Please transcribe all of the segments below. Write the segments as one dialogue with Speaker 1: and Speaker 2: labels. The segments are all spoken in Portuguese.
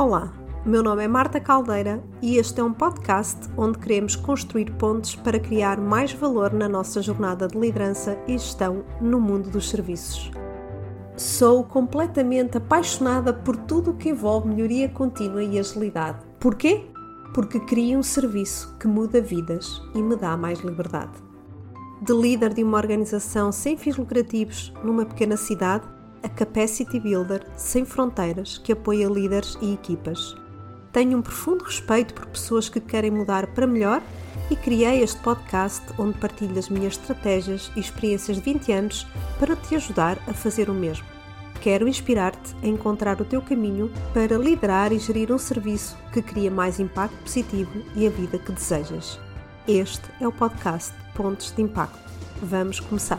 Speaker 1: Olá, meu nome é Marta Caldeira e este é um podcast onde queremos construir pontes para criar mais valor na nossa jornada de liderança e gestão no mundo dos serviços. Sou completamente apaixonada por tudo o que envolve melhoria contínua e agilidade. Porquê? Porque crio um serviço que muda vidas e me dá mais liberdade. De líder de uma organização sem fins lucrativos numa pequena cidade, a Capacity Builder sem fronteiras que apoia líderes e equipas. Tenho um profundo respeito por pessoas que querem mudar para melhor e criei este podcast onde partilho as minhas estratégias e experiências de 20 anos para te ajudar a fazer o mesmo. Quero inspirar-te a encontrar o teu caminho para liderar e gerir um serviço que cria mais impacto positivo e a vida que desejas. Este é o podcast Pontos de Impacto. Vamos começar!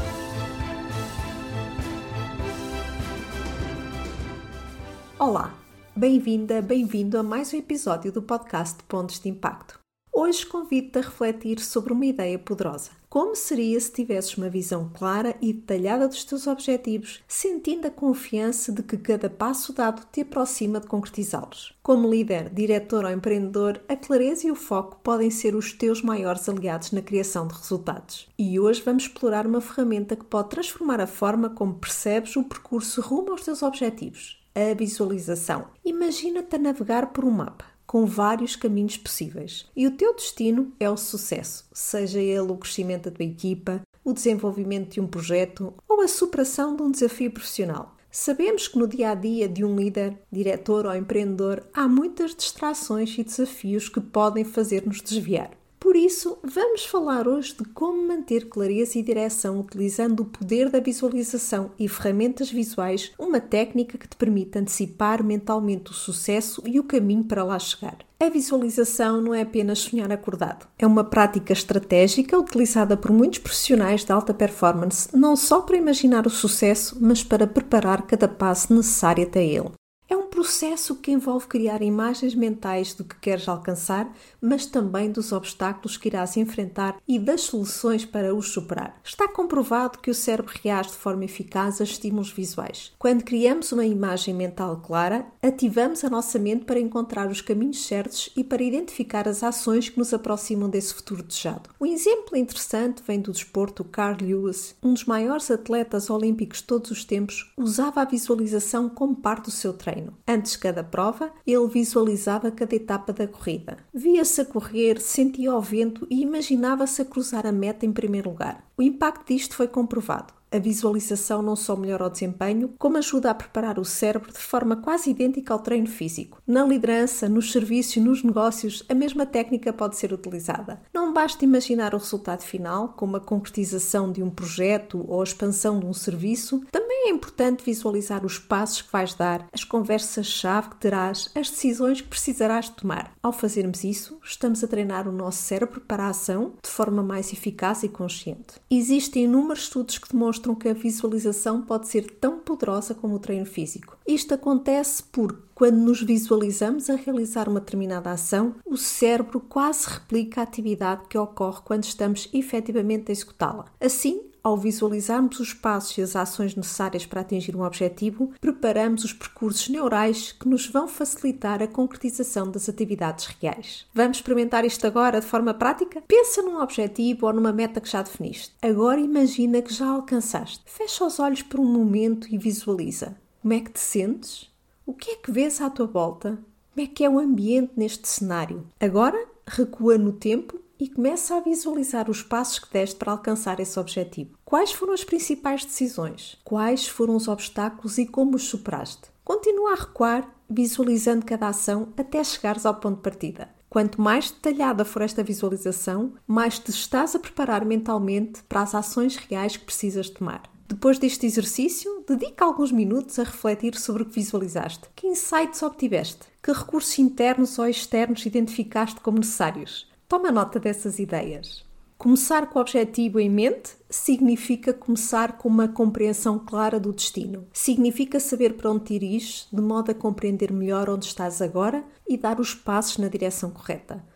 Speaker 1: Olá, bem-vinda, bem-vindo a mais um episódio do podcast Pontos de Impacto. Hoje convido-te a refletir sobre uma ideia poderosa. Como seria se tivesses uma visão clara e detalhada dos teus objetivos, sentindo a confiança de que cada passo dado te aproxima de concretizá-los? Como líder, diretor ou empreendedor, a clareza e o foco podem ser os teus maiores aliados na criação de resultados. E hoje vamos explorar uma ferramenta que pode transformar a forma como percebes o percurso rumo aos teus objetivos. A visualização. Imagina-te a navegar por um mapa, com vários caminhos possíveis. E o teu destino é o sucesso, seja ele o crescimento da tua equipa, o desenvolvimento de um projeto ou a superação de um desafio profissional. Sabemos que no dia-a-dia de um líder, diretor ou empreendedor, há muitas distrações e desafios que podem fazer-nos desviar. Por isso, vamos falar hoje de como manter clareza e direção utilizando o poder da visualização e ferramentas visuais, uma técnica que te permite antecipar mentalmente o sucesso e o caminho para lá chegar. A visualização não é apenas sonhar acordado. É uma prática estratégica utilizada por muitos profissionais de alta performance, não só para imaginar o sucesso, mas para preparar cada passo necessário até ele. É um processo que envolve criar imagens mentais do que queres alcançar, mas também dos obstáculos que irás enfrentar e das soluções para os superar. Está comprovado que o cérebro reage de forma eficaz a estímulos visuais. Quando criamos uma imagem mental clara, ativamos a nossa mente para encontrar os caminhos certos e para identificar as ações que nos aproximam desse futuro desejado. Um exemplo interessante vem do desporto. Carl Lewis, um dos maiores atletas olímpicos de todos os tempos, usava a visualização como parte do seu treino. Antes de cada prova, ele visualizava cada etapa da corrida. Via-se a correr, sentia o vento e imaginava-se a cruzar a meta em primeiro lugar. O impacto disto foi comprovado. A visualização não só melhora o desempenho, como ajuda a preparar o cérebro de forma quase idêntica ao treino físico. Na liderança, nos serviços e nos negócios, a mesma técnica pode ser utilizada. Não basta imaginar o resultado final, como a concretização de um projeto ou a expansão de um serviço, também é importante visualizar os passos que vais dar, as conversas-chave que terás, as decisões que precisarás de tomar. Ao fazermos isso, estamos a treinar o nosso cérebro para a ação de forma mais eficaz e consciente. Existem inúmeros estudos que demonstram que a visualização pode ser tão poderosa como o treino físico. Isto acontece porque, quando nos visualizamos a realizar uma determinada ação, o cérebro quase replica a atividade que ocorre quando estamos efetivamente a executá-la. Assim, ao visualizarmos os passos e as ações necessárias para atingir um objetivo, preparamos os percursos neurais que nos vão facilitar a concretização das atividades reais. Vamos experimentar isto agora de forma prática? Pensa num objetivo ou numa meta que já definiste. Agora imagina que já alcançaste. Fecha os olhos por um momento e visualiza. Como é que te sentes? O que é que vês à tua volta? Como é que é o ambiente neste cenário? Agora, recua no tempo e começa a visualizar os passos que deste para alcançar esse objetivo. Quais foram as principais decisões? Quais foram os obstáculos e como os superaste? Continua a recuar, visualizando cada ação até chegares ao ponto de partida. Quanto mais detalhada for esta visualização, mais te estás a preparar mentalmente para as ações reais que precisas tomar. Depois deste exercício, dedica alguns minutos a refletir sobre o que visualizaste. Que insights obtiveste? Que recursos internos ou externos identificaste como necessários? Toma nota dessas ideias. Começar com o objetivo em mente significa começar com uma compreensão clara do destino. Significa saber para onde te diriges, de modo a compreender melhor onde estás agora e dar os passos na direção correta.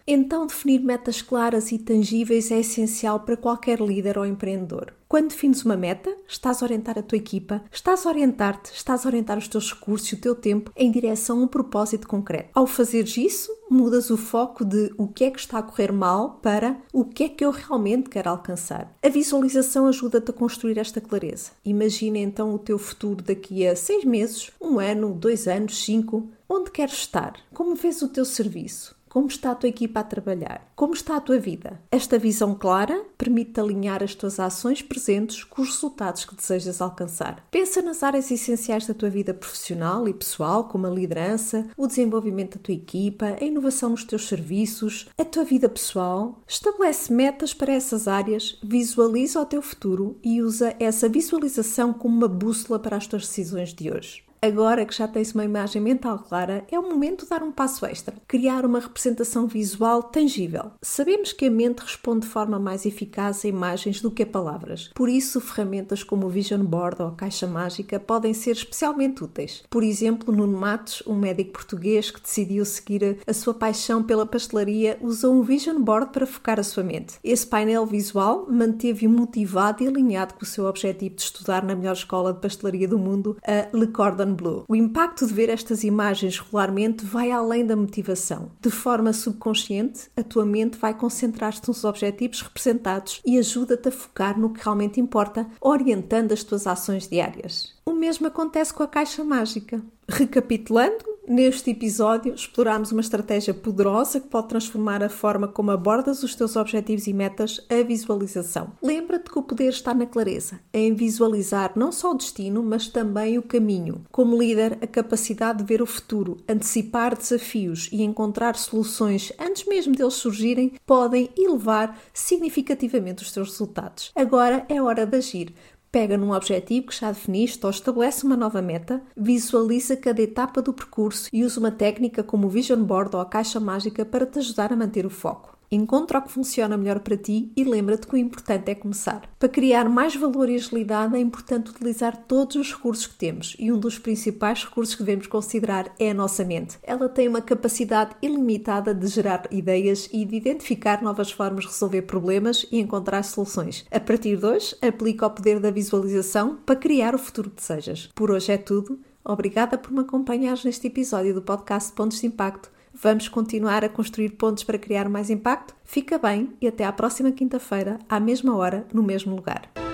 Speaker 1: Então, definir metas claras e tangíveis é essencial para qualquer líder ou empreendedor. Quando defines uma meta, estás a orientar a tua equipa, estás a orientar-te, estás a orientar os teus recursos e o teu tempo em direção a um propósito concreto. Ao fazeres isso, mudas o foco de o que é que está a correr mal para o que é que eu realmente quero alcançar. A visualização ajuda-te a construir esta clareza. Imagina então o teu futuro daqui a 6 meses, 1 ano, 2 anos, 5. Onde queres estar? Como vês o teu serviço? Como está a tua equipa a trabalhar? Como está a tua vida? Esta visão clara permite alinhar as tuas ações presentes com os resultados que desejas alcançar. Pensa nas áreas essenciais da tua vida profissional e pessoal, como a liderança, o desenvolvimento da tua equipa, a inovação nos teus serviços, a tua vida pessoal. Estabelece metas para essas áreas, visualiza o teu futuro e usa essa visualização como uma bússola para as tuas decisões de hoje. Agora que já tens uma imagem mental clara, é o momento de dar um passo extra. Criar uma representação visual tangível. Sabemos que a mente responde de forma mais eficaz a imagens do que a palavras. Por isso, ferramentas como o Vision Board ou a Caixa Mágica podem ser especialmente úteis. Por exemplo, Nuno Matos, um médico português que decidiu seguir a sua paixão pela pastelaria, usou um Vision Board para focar a sua mente. Esse painel visual manteve-o motivado e alinhado com o seu objetivo de estudar na melhor escola de pastelaria do mundo, a Le Cordon Bleu. O impacto de ver estas imagens regularmente vai além da motivação. De forma subconsciente, a tua mente vai concentrar-se nos objetivos representados e ajuda-te a focar no que realmente importa, orientando as tuas ações diárias. O mesmo acontece com a Caixa Mágica. Recapitulando, neste episódio explorámos uma estratégia poderosa que pode transformar a forma como abordas os teus objetivos e metas, a visualização. Lembra-te que o poder está na clareza, em visualizar não só o destino, mas também o caminho. Como líder, a capacidade de ver o futuro, antecipar desafios e encontrar soluções antes mesmo deles surgirem, podem elevar significativamente os teus resultados. Agora é hora de agir. Pega num objetivo que já definiste ou estabelece uma nova meta, visualiza cada etapa do percurso e usa uma técnica como o Vision Board ou a Caixa Mágica para te ajudar a manter o foco. Encontra o que funciona melhor para ti e lembra-te que o importante é começar. Para criar mais valor e agilidade é importante utilizar todos os recursos que temos e um dos principais recursos que devemos considerar é a nossa mente. Ela tem uma capacidade ilimitada de gerar ideias e de identificar novas formas de resolver problemas e encontrar soluções. A partir de hoje, aplica o poder da visualização para criar o futuro que desejas. Por hoje é tudo. Obrigada por me acompanhares neste episódio do podcast Pontos de Impacto. Vamos continuar a construir pontos para criar mais impacto? Fica bem e até à próxima quinta-feira, à mesma hora, no mesmo lugar.